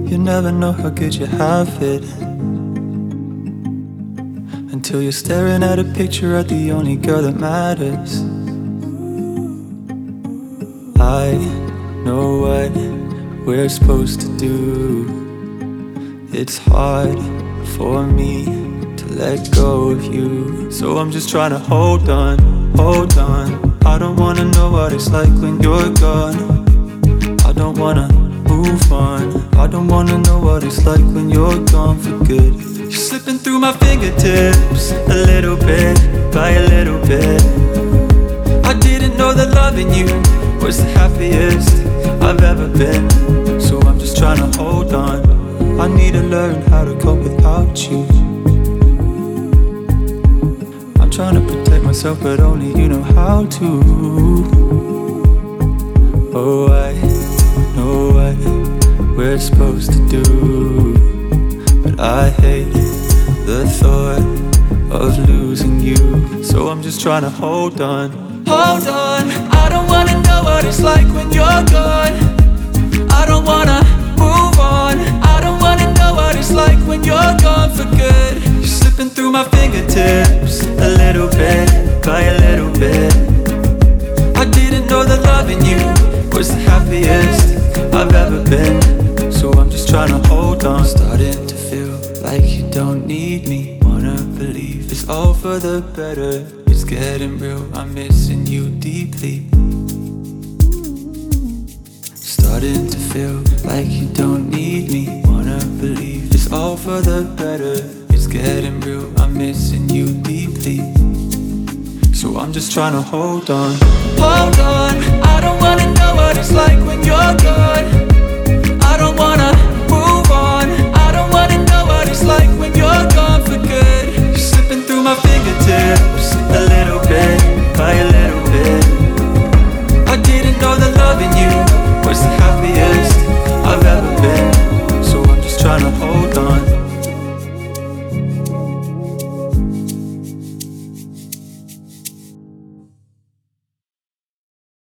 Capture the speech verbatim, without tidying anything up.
You never know how good you have it until you're staring at a picture of the only girl that matters. I know what we're supposed to do. It's hard for me to let go of you, so I'm just trying to hold on, hold on. I don't wanna know what it's like when you're gone. I don't wanna move on. I don't wanna know what it's like when you're gone for good. You're slipping through my fingertips a little bit by a little bit. I didn't know that loving you was the happiest I've ever been, so I'm just trying to hold on. I need to learn how to cope without you. I'm trying to protect myself, but only you know how to. Oh, I know what we're supposed to do, but I hate the thought of losing you, so I'm just trying to hold on, hold on. I don't wanna know what it's like when you're gone. I don't wanna move on. I don't wanna know what it's like when you're gone for good. You're slipping through my fingertips a little bit by a little bit. I didn't know that loving you was the happiest I've ever been, so I'm just trying to hold on. Starting to feel like you don't need me. Wanna believe it's all for the better. It's getting real, I'm missing you deeply. Starting to feel like you don't need me. Wanna believe it's all for the better. It's getting real, I'm missing you deeply, so I'm just trying to hold on, hold on. I don't wanna know what it's like when you're gone. I don't wanna move on. I don't wanna know what it's like when you're gone for good. You're slipping through my fingertips